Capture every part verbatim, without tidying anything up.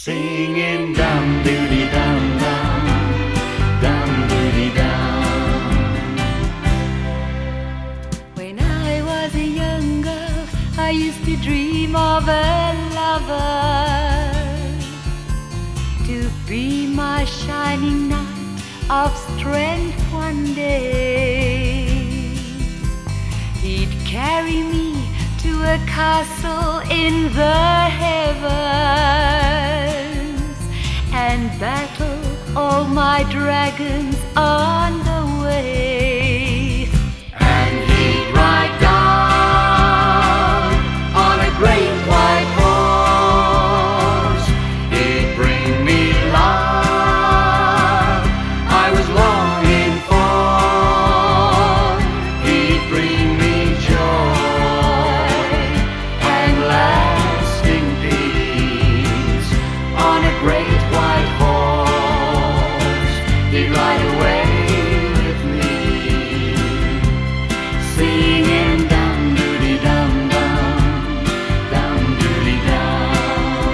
singing dum doody dum dum, dum doody dum. When I was a young girl, I used to dream of a lover to be my shining knight of strength one day. He'd carry me to a castle in the heavens and battle all my dragons on the way. And he'd ride down on a great white horse. He'd bring me love I was longing for. He'd bring me joy and lasting peace on a great white horse. He'd ride away with me, singing dum doody dum dum, dum doody dum,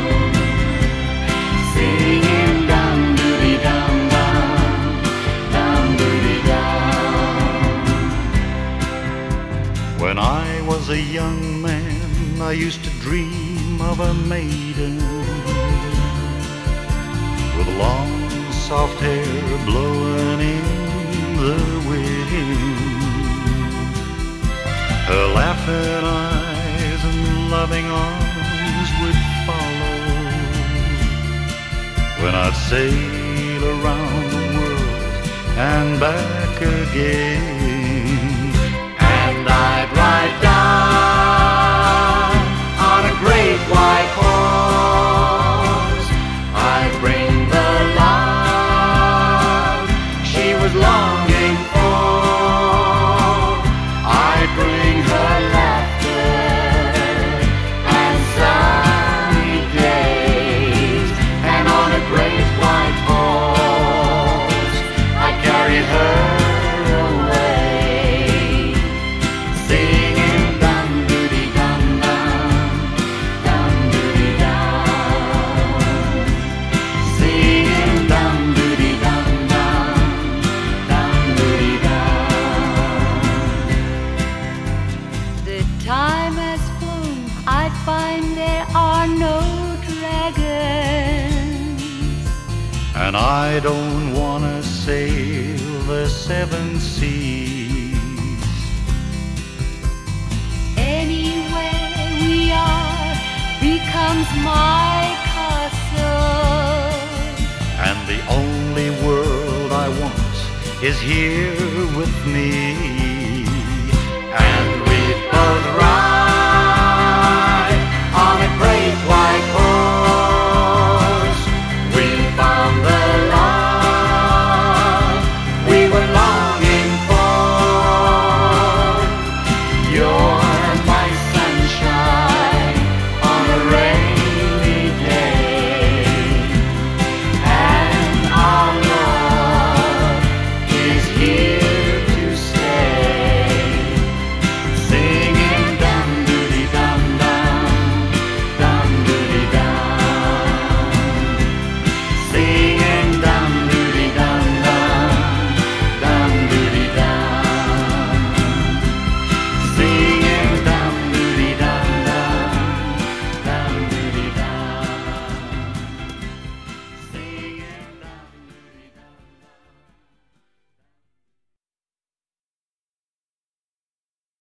singing dum doody dum dum, dum doody dum. When I was a young man, I used to dream of a maiden with long soft hair blowing in the wind. Her laughing eyes and loving arms would follow when I'd sail around the world and back again. And I'd ride down on a great white horse. I'd bring the love she was longing for. I'd bring her laughter and sunny days, and on a great white horse I'd carry her away, singing dum doody dum dum, dum doody dum, singing dum doody dum dum, dum doody dum. The time has flown, I find there are no dragons, And I don't wanna sail the seven seas. anywhere we are becomes my castle. And the only world I want is here with me. And